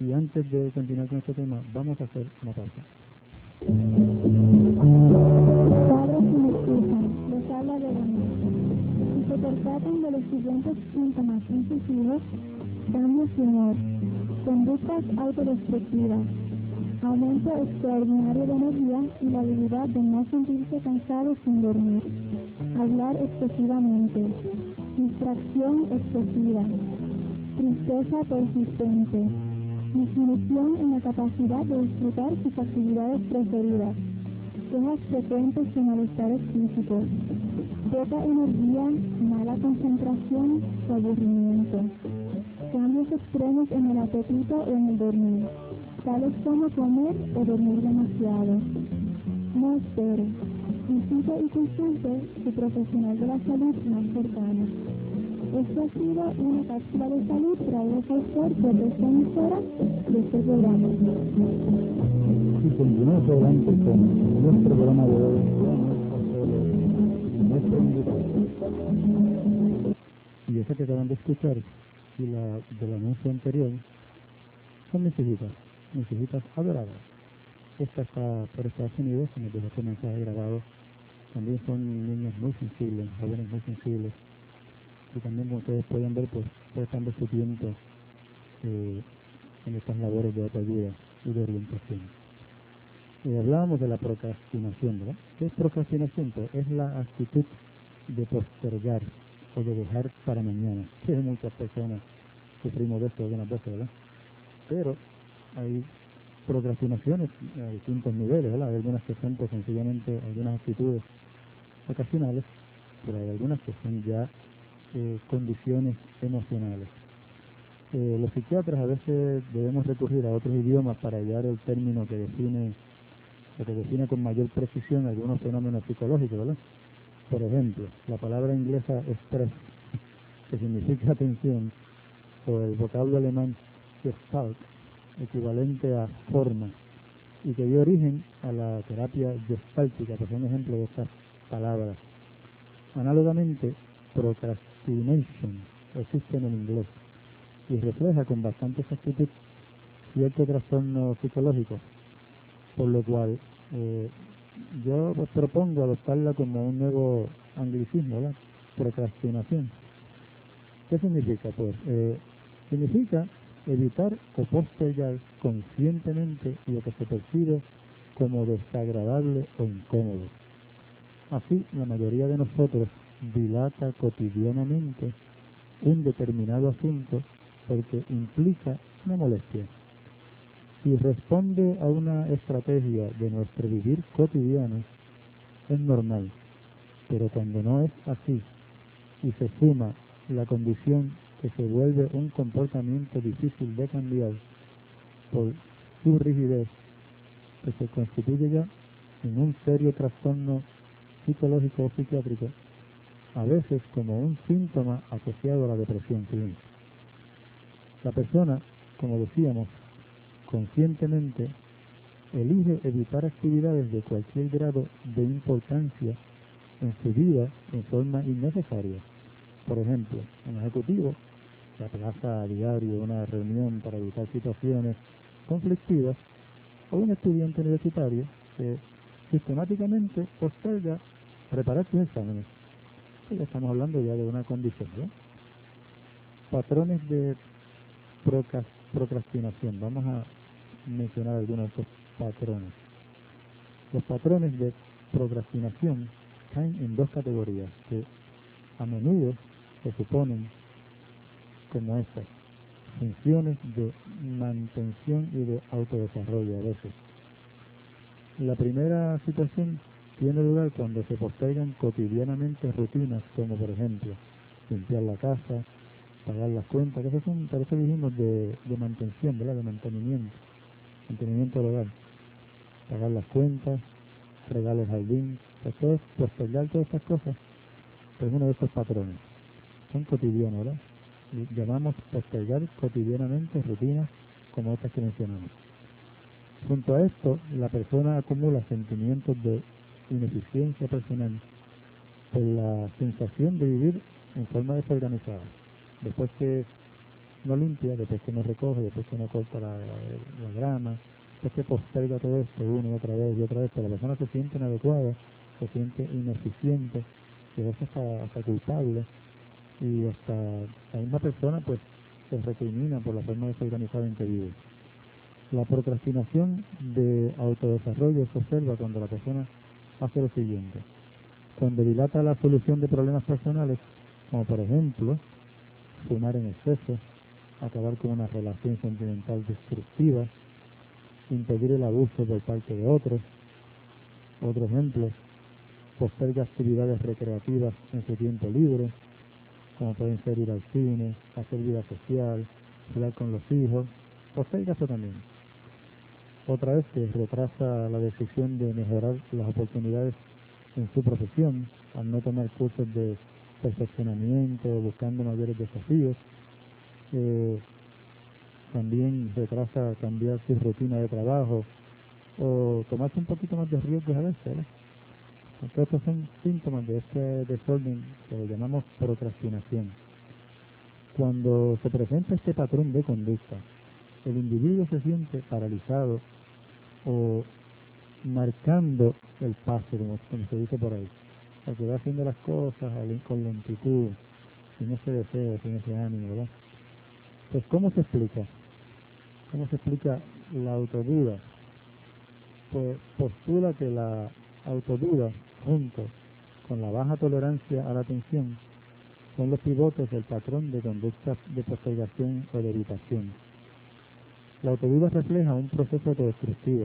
Y antes de continuar con este tema, vamos a hacer una pausa. Padres que me escuchan, les habla de Daniel. Si se percatan de los siguientes síntomas incisivos: cambios de humor, conductas autodestructivas, aumento extraordinario de energía y la habilidad de no sentirse cansado sin dormir, hablar excesivamente, distracción excesiva, tristeza persistente, disminución en la capacidad de disfrutar sus actividades preferidas, quejas frecuentes de malestares físicos, poca energía, mala concentración o aburrimiento, cambios extremos en el apetito o en el dormir, tales como comer o dormir demasiado. No espere, visite y consulte su profesional de la salud más cercano. Esto ha sido una cápsula de salud traída a usted por esta emisora de este programa. Y continuamos adelante con nuestro programa de hoy, nuestro invitado. Y esa que acaban de escuchar y la del anuncio anterior son mis hijitas adoradas. Esta está por Estados Unidos, y nos dejó este mensaje grabado. También son niños muy sensibles, jóvenes muy sensibles. Y también, como ustedes pueden ver, pues están de su tiempo en estas labores de ayuda y de orientación. Hablábamos de la procrastinación, ¿verdad? ¿Qué es procrastinación? Pues es la actitud de postergar o de dejar para mañana. Que muchas personas sufrimos de esto algunas veces, ¿verdad? Pero hay procrastinaciones a distintos niveles, ¿verdad? Hay algunas que son pues sencillamente algunas actitudes ocasionales, pero hay algunas que son ya condiciones emocionales. Los psiquiatras a veces debemos recurrir a otros idiomas para hallar el término que define con mayor precisión algunos fenómenos psicológicos, ¿verdad? Por ejemplo, la palabra inglesa stress, que significa tensión, o el vocablo alemán Gestalt, equivalente a forma, y que dio origen a la terapia gestáltica, que son ejemplos de estas palabras. Análogamente, procrastination existe en el inglés y refleja con bastante exactitud cierto trastorno psicológico, por lo cual yo pues propongo adoptarla como un nuevo anglicismo, ¿verdad? Procrastinación. ¿Qué significa? Pues significa evitar o postergar conscientemente lo que se percibe como desagradable o incómodo. Así, la mayoría de nosotros dilata cotidianamente un determinado asunto porque implica una molestia. Si responde a una estrategia de nuestro vivir cotidiano, es normal, pero cuando no es así y se suma la condición que se vuelve un comportamiento difícil de cambiar por su rigidez, que se constituye ya en un serio trastorno psicológico o psiquiátrico, a veces como un síntoma asociado a la depresión clínica. La persona, como decíamos, conscientemente elige evitar actividades de cualquier grado de importancia en su vida en forma innecesaria. Por ejemplo, un ejecutivo que aplaza a diario una reunión para evitar situaciones conflictivas, o un estudiante universitario que sistemáticamente posterga preparar sus exámenes. Y ya estamos hablando ya de una condición, ¿no? Patrones de procrastinación. Vamos a mencionar algunos de estos patrones. Los patrones de procrastinación caen en dos categorías que a menudo se suponen como estas: funciones de mantención y de autodesarrollo a veces. La primera situación tiene lugar cuando se postergan cotidianamente rutinas como, por ejemplo, limpiar la casa, pagar las cuentas, que eso son, por eso dijimos de mantención, ¿verdad? De mantenimiento del hogar. Pagar las cuentas, fregar el jardín, esto es postergar todas estas cosas, es uno de estos patrones. Son cotidianos, ¿verdad? Y llamamos postergar cotidianamente rutinas como estas que mencionamos. Junto a esto, la persona acumula sentimientos de ineficiencia personal por la sensación de vivir en forma desorganizada. Después que no limpia, después que no recoge, después que no corta la grama, después que posterga todo esto una y otra vez, pero la persona se siente inadecuada, se siente ineficiente, y a veces hasta culpable, y hasta la misma persona pues se recrimina por la forma desorganizada en que vive. La procrastinación de autodesarrollo se observa cuando la persona hace lo siguiente: cuando dilata la solución de problemas personales, como por ejemplo fumar en exceso, acabar con una relación sentimental destructiva, impedir el abuso por parte de otros. Otro ejemplo, posterga actividades recreativas en su tiempo libre, como pueden ser ir al cine, hacer vida social, jugar con los hijos, posterga eso también. Otra vez que retrasa la decisión de mejorar las oportunidades en su profesión, al no tomar cursos de perfeccionamiento, buscando mayores desafíos. También retrasa cambiar su rutina de trabajo o tomarse un poquito más de riesgos a veces, ¿verdad? Entonces estos son síntomas de este desorden que lo llamamos procrastinación. Cuando se presenta este patrón de conducta, el individuo se siente paralizado o marcando el paso, como se dice por ahí, porque va haciendo las cosas con lentitud, sin ese deseo, sin ese ánimo, ¿verdad? Pues ¿cómo se explica? ¿Cómo se explica la autoduda? Pues postula que la autoduda, junto con la baja tolerancia a la atención, son los pivotes del patrón de conductas de postergación o de evitación. La autoduda refleja un proceso autodestructivo.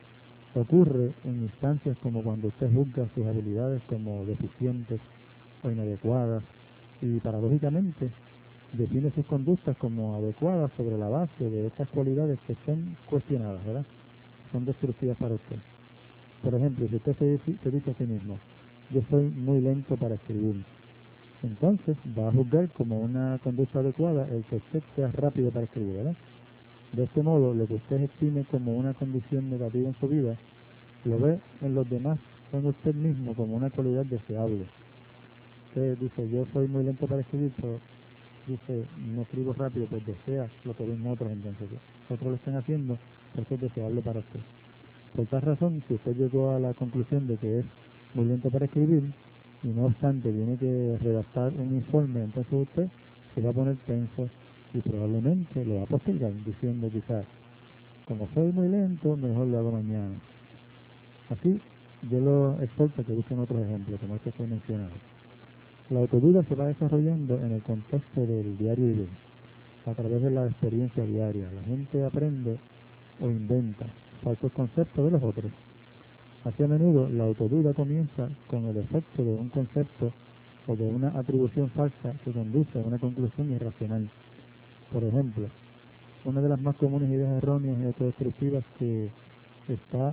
Ocurre en instancias como cuando usted juzga sus habilidades como deficientes o inadecuadas y, paradójicamente, define sus conductas como adecuadas sobre la base de estas cualidades que son cuestionadas, ¿verdad? Son destructivas para usted. Por ejemplo, si usted se dice a sí mismo: yo soy muy lento para escribir, entonces va a juzgar como una conducta adecuada el que usted sea rápido para escribir, ¿verdad? De este modo, lo que usted estime como una condición negativa en su vida, lo ve en los demás, en usted mismo, como una cualidad deseable. Usted dice: yo soy muy lento para escribir, pero dice: no escribo rápido, pues desea lo que ven otros, entonces otros lo están haciendo, porque es deseable para usted. Por tal razón, si usted llegó a la conclusión de que es muy lento para escribir, y no obstante tiene que redactar un informe, entonces usted se va a poner tenso y probablemente lo va a postergar, diciendo quizás: como soy muy lento, mejor lo hago mañana. Así, yo lo exhorto a que busquen otros ejemplos, como este que he mencionado. La autoduda se va desarrollando en el contexto del diario vivir, a través de la experiencia diaria. La gente aprende o inventa falsos conceptos de los otros. Así, a menudo la autoduda comienza con el efecto de un concepto o de una atribución falsa que conduce a una conclusión irracional. Por ejemplo, una de las más comunes ideas erróneas y autodestructivas que está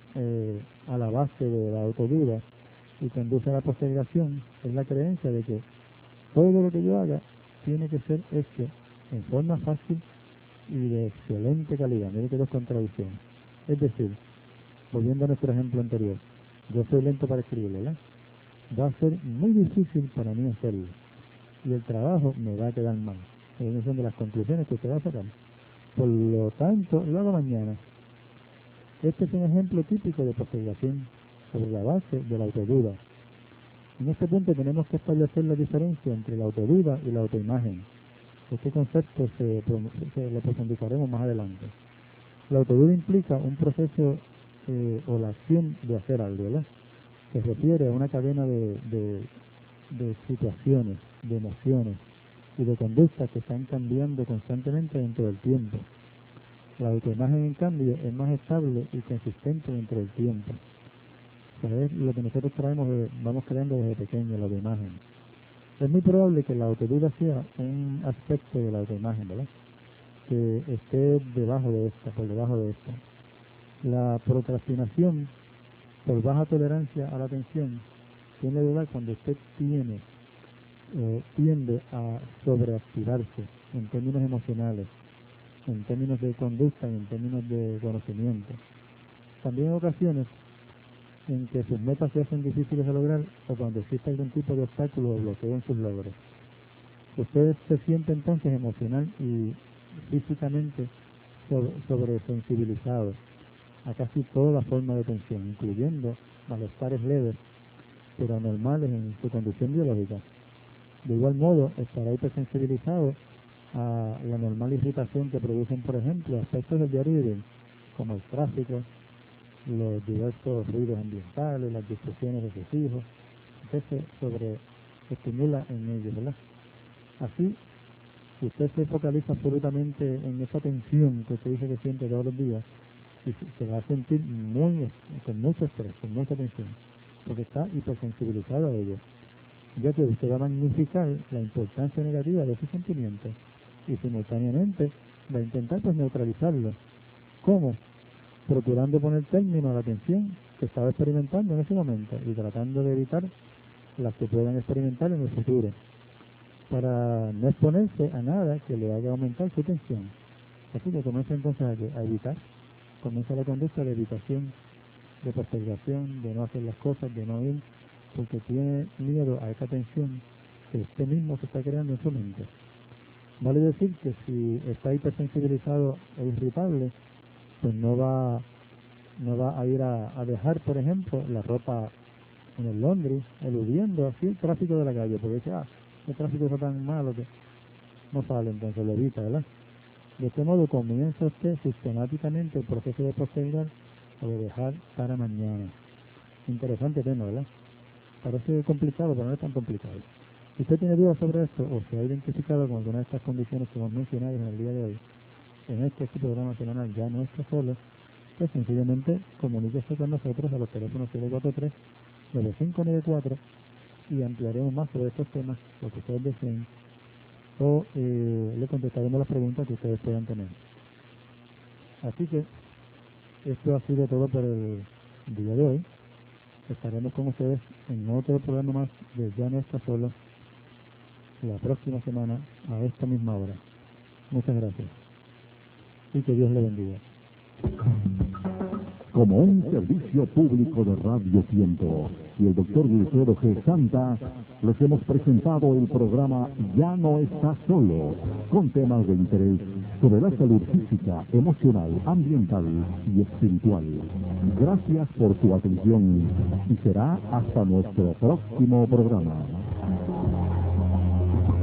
a la base de la autoduda y conduce a la postergación es la creencia de que todo lo que yo haga tiene que ser hecho en forma fácil y de excelente calidad. Mire que dos contradicciones. Es decir, volviendo a nuestro ejemplo anterior, yo soy lento para escribir, ¿verdad? Va a ser muy difícil para mí hacerlo y el trabajo me va a quedar mal. Esas son de las conclusiones que usted va a sacar. Por lo tanto, lo hago mañana. Este es un ejemplo típico de postergación sobre la base de la autoduda. En este punto tenemos que establecer la diferencia entre la autoduda y la autoimagen. Este concepto lo profundizaremos más adelante. La autoduda implica un proceso o la acción de hacer algo, ¿verdad? Se refiere a una cadena de situaciones, de emociones y de conductas que están cambiando constantemente dentro del tiempo. La autoimagen, en cambio, es más estable y consistente dentro del tiempo. O sea, es lo que nosotros vamos creando desde pequeño, la autoimagen. Es muy probable que la autoduda sea un aspecto de la autoimagen, ¿verdad? Que esté por debajo de esta. La procrastinación por baja tolerancia a la atención tiene lugar cuando usted tiende a sobreactivarse en términos emocionales, en términos de conducta y en términos de conocimiento. También hay ocasiones en que sus metas se hacen difíciles de lograr o cuando existe algún tipo de obstáculo o bloqueo en sus logros. Usted se siente entonces emocional y físicamente sobresensibilizado a casi toda la forma de tensión, incluyendo malestares leves, pero anormales en su condición biológica. De igual modo, estará hipersensibilizado a la normal irritación que producen, por ejemplo, aspectos del diario vivir, como el tráfico, los diversos ruidos ambientales, las discusiones de sus hijos. Usted se sobreestimula en ellos, ¿verdad? Así, si usted se focaliza absolutamente en esa tensión que usted dice que siente todos los días, y se va a sentir con mucho estrés, con mucha tensión, porque está hipersensibilizado a ello. Ya que usted va a magnificar la importancia negativa de ese sentimiento y simultáneamente va a intentar pues neutralizarlo. ¿Cómo? Procurando poner término a la tensión que estaba experimentando en ese momento y tratando de evitar las que puedan experimentar en el futuro, para no exponerse a nada que le haga aumentar su tensión. Así que comienza entonces a evitar, comienza la conducta de evitación, de postergación, de no hacer las cosas, de no ir, porque tiene miedo a esa tensión que usted mismo se está creando en su mente. Vale decir que si está hipersensibilizado e irritable, pues no va a ir a dejar, por ejemplo, la ropa en el laundry, eludiendo así el tráfico de la calle, porque dice, el tráfico está tan malo que no sale, entonces lo evita, ¿verdad? De este modo comienza usted sistemáticamente el proceso de postergar o de dejar para mañana. Interesante tema, ¿verdad? Parece complicado, pero no es tan complicado. Si usted tiene dudas sobre esto o se ha identificado con alguna de estas condiciones que hemos mencionado en el día de hoy, en este programa semanal Ya No Está Solo, pues sencillamente comuníquese con nosotros a los teléfonos 743-9594 y ampliaremos más sobre estos temas, lo que ustedes deseen, o le contestaremos las preguntas que ustedes puedan tener. Así que esto ha sido todo por el día de hoy. Estaremos con ustedes en otro programa más de Ya No Está Solo la próxima semana a esta misma hora. Muchas gracias y que Dios le bendiga. Como un servicio público de Radio Tiempo y el doctor Wilfredo G. Santa, les hemos presentado el programa Ya No Está Solo, con temas de interés sobre la salud física, emocional, ambiental y espiritual. Gracias por su atención y será hasta nuestro próximo programa.